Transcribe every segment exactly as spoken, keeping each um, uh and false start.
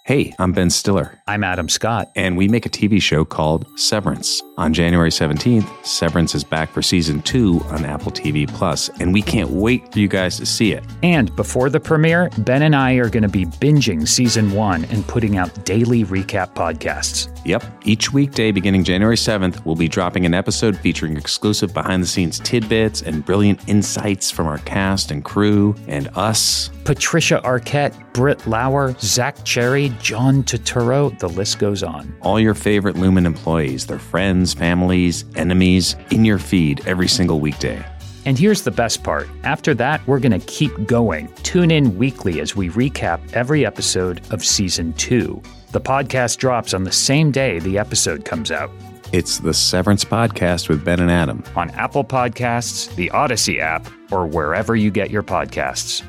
Hey, I'm Ben Stiller. I'm Adam Scott. And we make a T V show called Severance. On January seventeenth, Severance is back for season two on Apple T V Plus, and we can't wait for you guys to see it. And before the premiere, Ben and I are going to be binging season one and putting out daily recap podcasts. Yep. Each weekday beginning January seventh, we'll be dropping an episode featuring exclusive behind-the-scenes tidbits and brilliant insights from our cast and crew and us. Patricia Arquette, Britt Lauer, Zach Cherry, John Turturro, the list goes on. All your favorite Lumen employees, their friends, families, enemies, in your feed every single weekday. And here's the best part. After that, we're going to keep going. Tune in weekly as we recap every episode of season two. The podcast drops on the same day the episode comes out. It's the Severance Podcast with Ben and Adam. On Apple Podcasts, the Odyssey app, or wherever you get your podcasts.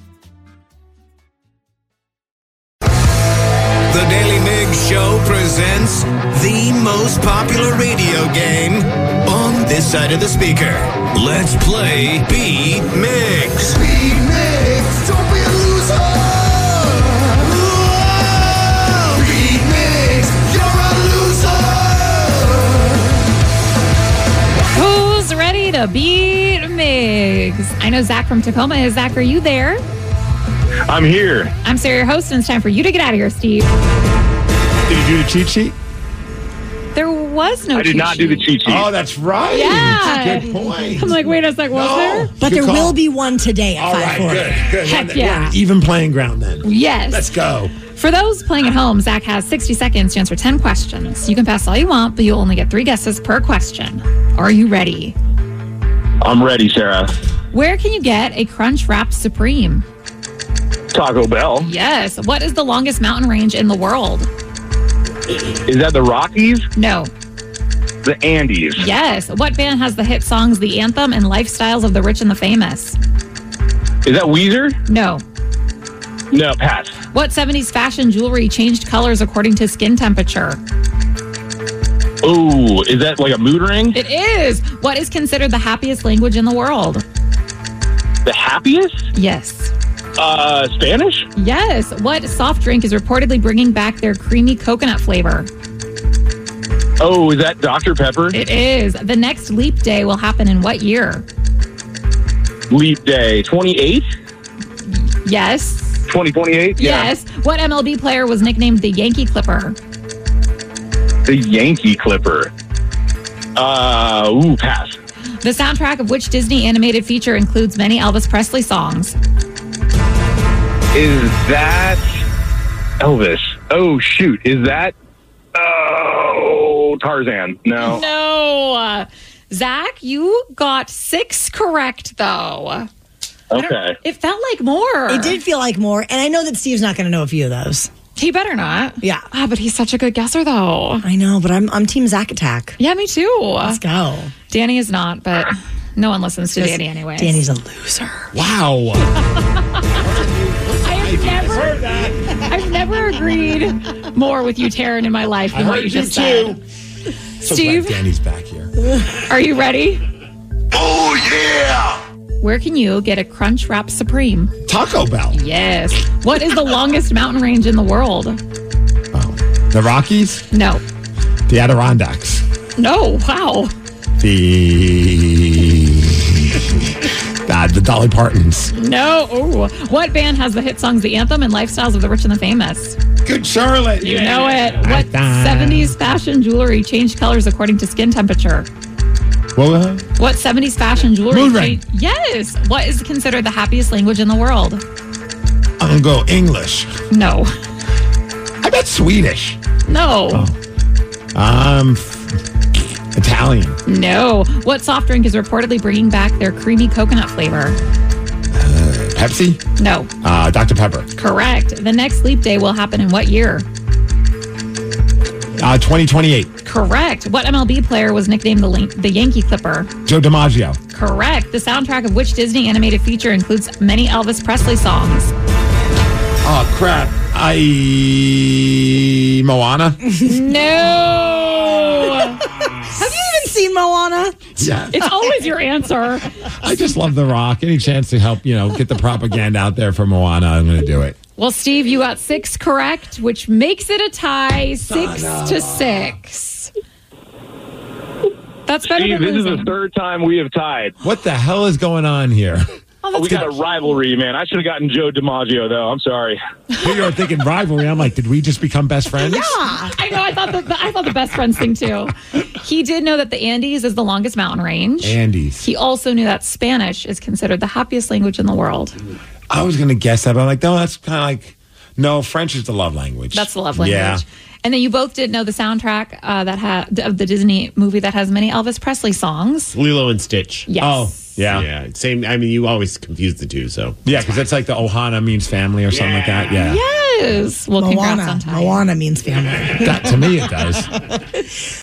The Daily Migs Show presents the most popular radio game on this side of the speaker. Let's play Beat Migs. Beat Migs, don't be a loser. Whoa. Beat Migs, you're a loser. Who's ready to beat Migs? I know Zach from Tacoma is. Zach, are you there? I'm here. I'm Sarah, your host, and it's time for you to get out of here, Steve. Did you do the cheat sheet? There was no I did cheat not sheet. do the cheat sheet. Oh, that's right. Yeah. Good point. I'm like, wait a sec, was No. there? But Good there call. will be one today at All five right, forty. good. good. Heck We're- yeah. we're on even playing ground then. Yes. Let's go. For those playing at home, Zach has sixty seconds to answer ten questions. You can pass all you want, but you'll only get three guesses per question. Are you ready? I'm ready, Sarah. Where can you get a Crunch Wrap Supreme? Taco Bell. Yes. What is the longest mountain range in the world? Is that the Rockies? No. The Andes. Yes. What band has the hit songs The Anthem and Lifestyles of the Rich and the Famous? Is that Weezer? No. No, pass. What seventies fashion jewelry changed colors according to skin temperature? Oh, is that like a mood ring? It is. What is considered the happiest language in the world? The happiest? Yes. Uh, Spanish? Yes. What soft drink is reportedly bringing back their creamy coconut flavor? Oh, is that Doctor Pepper? It is. The next leap day will happen in what year? Leap Day. twenty-eight? Yes. twenty twenty-eight? Yeah. Yes. What M L B player was nicknamed the Yankee Clipper? The Yankee Clipper. Uh, ooh, pass. The soundtrack of which Disney animated feature includes many Elvis Presley songs? Is that Elvis? Oh, shoot. Is that... Oh, Tarzan. No. No. Zach, you got six correct, though. Okay. It felt like more. It did feel like more, and I know that Steve's not going to know a few of those. He better not. Yeah. Ah, but he's such a good guesser, though. I know, but I'm I'm Team Zach Attack. Yeah, me too. Let's go. Danny is not, but no one listens to Danny anyway. Danny's a loser. Wow. I've never, I've never agreed more with you, Taryn, in my life than I what heard you you just too. said. So Steve? glad Danny's back here. Are you ready? Oh, yeah. Where can you get a Crunch Wrap Supreme? Taco Bell. Yes. What is the longest mountain range in the world? Oh. The Rockies. No. The Adirondacks. No. Wow. The... Uh, the Dolly Partons. No. Ooh. What band has the hit songs The Anthem and Lifestyles of the Rich and the Famous? Good Charlotte. You know it. What Ah. seventies fashion jewelry changed colors according to skin temperature? What was that? What seventies fashion jewelry Moon ring. changed? Yes. What is considered the happiest language in the world? I'm going to go English. No. I bet Swedish. No. Um, Italian. No. What soft drink is reportedly bringing back their creamy coconut flavor? Pepsi. No. Uh, Doctor Pepper. Correct. The next leap day will happen in what year? Uh, twenty twenty-eight. Correct. What M L B player was nicknamed the, Link- the Yankee Clipper? Joe DiMaggio. Correct. The soundtrack of which Disney animated feature includes many Elvis Presley songs? Oh, crap. I... Moana? No. Have you even seen Moana? Yeah. It's always your answer. I just love The Rock. Any chance to help, you know, get the propaganda out there for Moana, I'm going to do it. Well, Steve, you got six correct, which makes it a tie, six to six. That's better Steve, than this is losing. the third time we have tied. What the hell is going on here? Oh, that's We good. got a rivalry, man. I should have gotten Joe DiMaggio, though. I'm sorry. Here you are thinking rivalry. I'm like, did we just become best friends? I know. I thought the, I thought the best friends thing too. He did know that the Andes is the longest mountain range. Andes. He also knew that Spanish is considered the happiest language in the world. I was going to guess that, but I'm like, no, that's kind of like, no, French is the love language. That's the love language. Yeah. And then you both did know the soundtrack uh, that had of the Disney movie that has many Elvis Presley songs. Lilo and Stitch. Yes. Oh, yeah. Yeah, same. I mean, you always confuse the two, so. Yeah, because that's like the Ohana means family or something like that. Yeah. Yes. Well, congrats Moana. on tying. Moana means family. That, to me, it does.